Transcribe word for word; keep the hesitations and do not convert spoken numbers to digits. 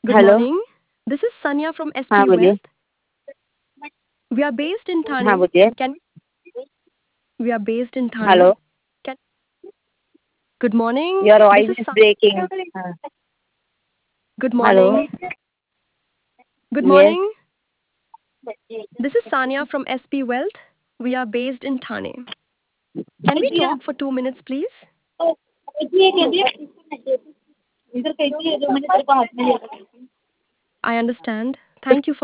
Good hello. morning. This is Sanya from हाँ S P बोलिए। Wealth. We are based in हाँ Thane. बोलिए। Can we are based in Thane? Hello. Can Good morning. Your This voice is is Sa- breaking. हाँ। Good hello. morning. Good yes. morning. This is Sanya from S P Wealth. We are based in Thane. Can we talk for two minutes, please? इधर कैसी है जो मैंने तेरे को हाथ में लिया था? I understand. Thank you for